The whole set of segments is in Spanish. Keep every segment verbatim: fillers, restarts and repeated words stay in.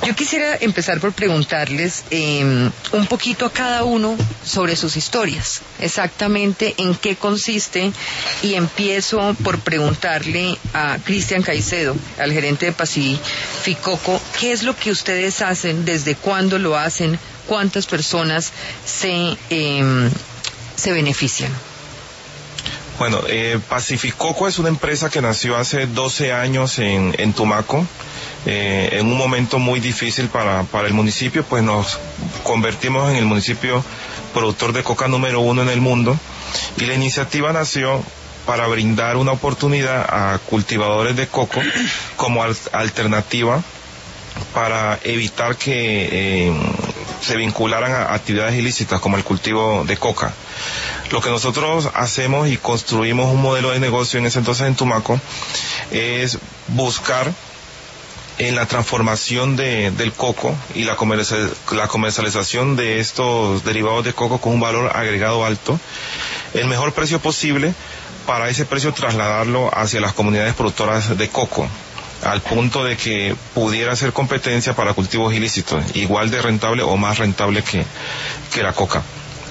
Yo quisiera empezar por preguntarles eh, un poquito a cada uno sobre sus historias, exactamente en qué consiste, y empiezo por preguntarle a Cristian Caicedo, al gerente de Pacificoco, ¿qué es lo que ustedes hacen? ¿Desde cuándo lo hacen? ¿Cuántas personas se, eh, se benefician? Bueno, eh, Pacificoco es una empresa que nació hace doce años en, en Tumaco, eh, en un momento muy difícil para, para el municipio, pues nos convertimos en el municipio productor de coca número uno en el mundo, y la iniciativa nació para brindar una oportunidad a cultivadores de coco como al, alternativa para evitar que eh, se vincularan a actividades ilícitas como el cultivo de coca. Lo que nosotros hacemos y construimos un modelo de negocio en ese entonces en Tumaco es buscar en la transformación de, del coco y la, comercial, la comercialización de estos derivados de coco con un valor agregado alto, el mejor precio posible, para ese precio trasladarlo hacia las comunidades productoras de coco, al punto de que pudiera ser competencia para cultivos ilícitos, igual de rentable o más rentable que, que la coca.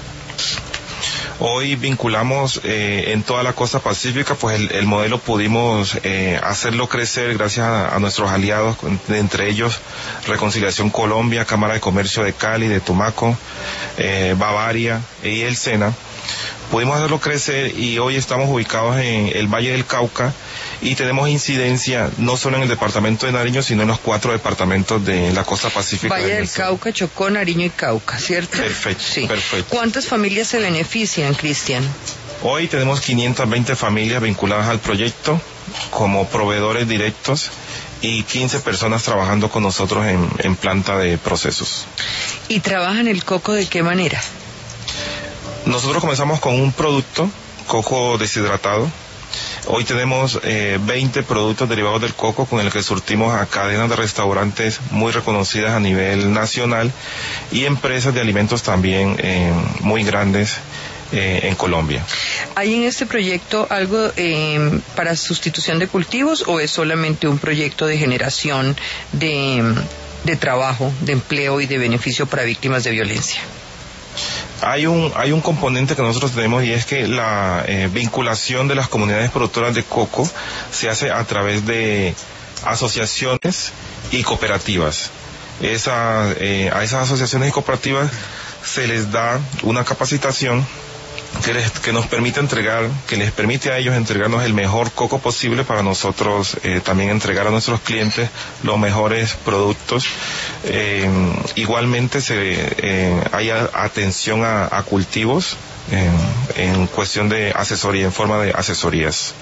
Hoy vinculamos eh, en toda la costa pacífica, pues el, el modelo pudimos eh, hacerlo crecer gracias a, a nuestros aliados, entre ellos Reconciliación Colombia, Cámara de Comercio de Cali, de Tumaco, eh, Bavaria y el SENA. Pudimos hacerlo crecer y hoy estamos ubicados en el Valle del Cauca y tenemos incidencia no solo en el departamento de Nariño, sino en los cuatro departamentos de la costa pacífica. Valle del Cauca, Chocó, Nariño y Cauca, ¿cierto? Perfecto, sí. perfecto. ¿Cuántas familias se benefician, Cristian? Hoy tenemos quinientas veinte familias vinculadas al proyecto como proveedores directos y quince personas trabajando con nosotros en, en planta de procesos. ¿Y trabajan el coco de qué manera? Nosotros comenzamos con un producto, coco deshidratado. Hoy tenemos eh, veinte productos derivados del coco con el que surtimos a cadenas de restaurantes muy reconocidas a nivel nacional y empresas de alimentos también eh, muy grandes eh, en Colombia. ¿Hay en este proyecto algo eh, para sustitución de cultivos o es solamente un proyecto de generación de, de trabajo, de empleo y de beneficio para víctimas de violencia? Hay un hay un componente que nosotros tenemos y es que la eh, vinculación de las comunidades productoras de coco se hace a través de asociaciones y cooperativas. Esa, eh, a esas asociaciones y cooperativas se les da una capacitación que, les, que nos permite entregar, que les permite a ellos entregarnos el mejor coco posible para nosotros eh, también entregar a nuestros clientes los mejores productos. Eh, igualmente se eh, hay atención a, a cultivos eh, en cuestión de asesoría, en forma de asesorías.